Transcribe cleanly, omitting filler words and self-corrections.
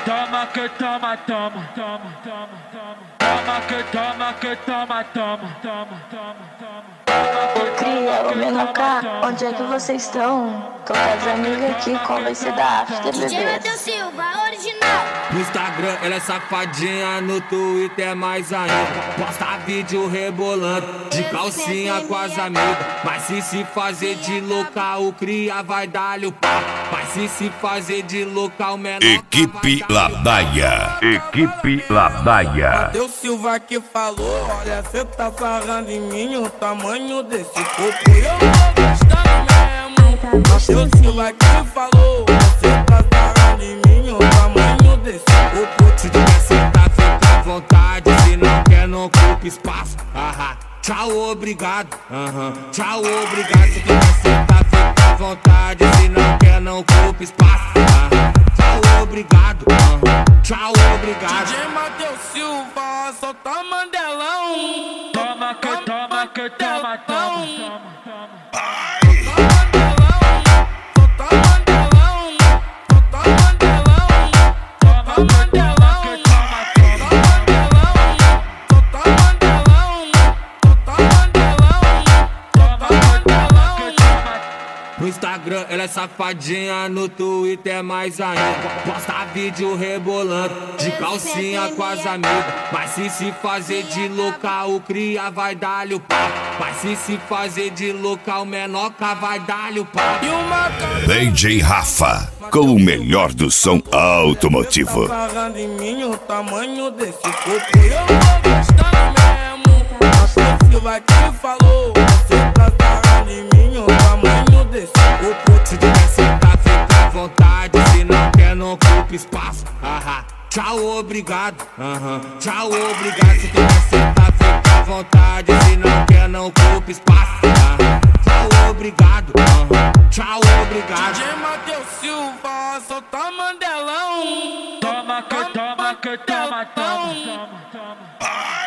toma, que toma, toma, toma, toma, toma. Toma, que toma, que toma, toma, toma, toma, toma. Ô cria, ô Menoká, onde é que vocês estão? Tô com as amigas aqui, qual vai ser da after, DJ bebê? Matheus Silva, original. No Instagram ela é safadinha, no Twitter mais ainda. Posta vídeo rebolando, de calcinha com as amigas. Mas se fazer de louca, o cria vai dar-lhe o pau. Mas se fazer de louca, o menor Equipe Ladaia. Equipe Ladaia. Matheus Silva que falou, olha, cê tá sarrando em mim o tamanho desse corpo. Eu tô gostando mesmo. Matheus Silva que falou, cê tá sarrando em mim o tamanho desse corpo. Se tiver sentar, fica à vontade. Se não quer, não ocupa espaço. Tchau, obrigado. Tchau, obrigado. Se tiver sentar, fica à vontade. Se não quer, não ocupa espaço. Tchau, obrigado. Tchau, obrigado. DJ Matheus Silva, solta Mandelão. Toma, que toma, que toma, toma, toma, toma. No Instagram ela é safadinha, no Twitter mais ainda. Posta vídeo rebolando, de calcinha com as amigas. Mas se fazer de louca, o cria vai dar-lhe o pau. Mas se fazer de louca, o menoca vai dar-lhe o pau. DJ Rafa, com o melhor do som automotivo. Tá sarrando em mim o tamanho desse corpo. Eu tô gostando mesmo. Matheus Silva que falou, você tá sarrando em mim o tamanho desse corpo. Se tiver sentar, fica à vontade. Se não quer, não ocupa espaço. Tchau, obrigado. Tchau, obrigado. Se tiver sentar, fica à vontade. Se não quer, não ocupa espaço. Tchau, obrigado. Tchau, obrigado. DJ Matheus Silva, solta Mandelão. Toma, que toma, que toma, toma, toma, toma.